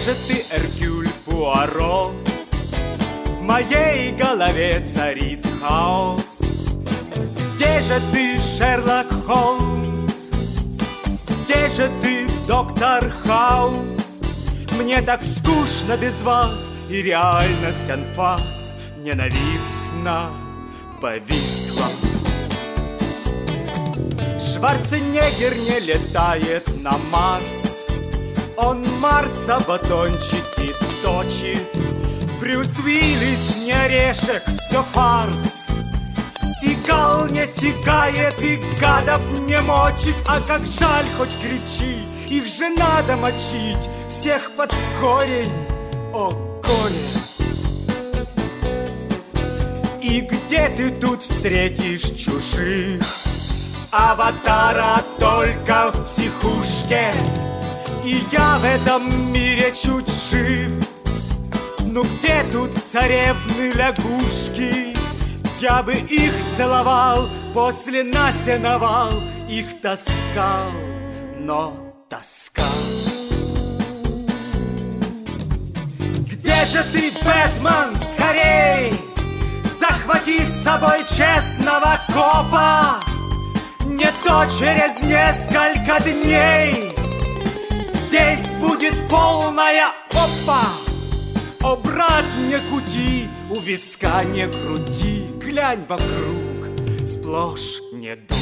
же ты, Эркюль Пуаро? В моей голове царит хаос. Где же ты, Шерлок Холмс? Где же ты, доктор Хаус? Мне так скучно без вас, и реальность анфас ненавистно повисла. Шварценеггер не летает на Марс, он Марса батончики точит. Брюс Уиллис не орешек, все фарс. Сигал не сигает и гадов не мочит. А как жаль, хоть кричи, их же надо мочить. Всех под корень, о горе. И где ты тут встретишь чужих? Аватара только в психушке, и я в этом мире чуть жив. Ну где тут царевны лягушки? Я бы их целовал, после на сеновал их таскал, но таскал. Где же ты, Бэтмен, скорей? Захвати с собой честного копа. Не то через несколько дней здесь будет полная опа. О, брат, не кути, у виска не крути. Глянь вокруг, сплошь недуг.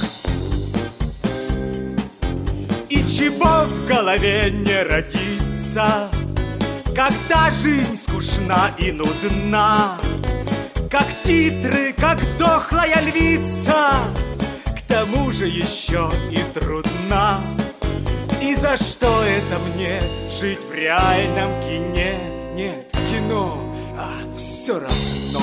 И чего в голове не родится, когда жизнь скучна и нудна, как титры, как дохлая львица, к тому же еще и трудна. И за что это мне жить в реальном кине? Нет, кино, а все равно.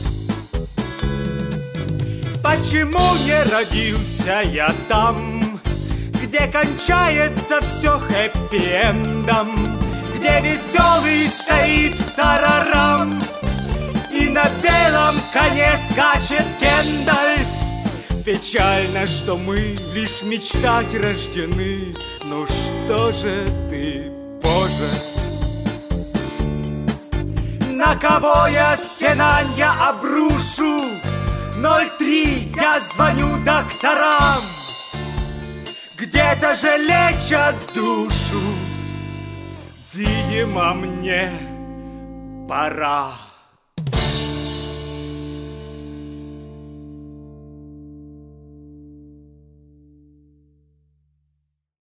Почему не родился я там, где кончается все хэппи-эндом, где веселый стоит тарарам, и на белом коне скачет Гендальф? Печально, что мы лишь мечтать рождены. Ну что же ты, Боже? На кого я стенанья обрушу? 03, я звоню докторам. Где-то же лечат душу. Видимо, мне пора.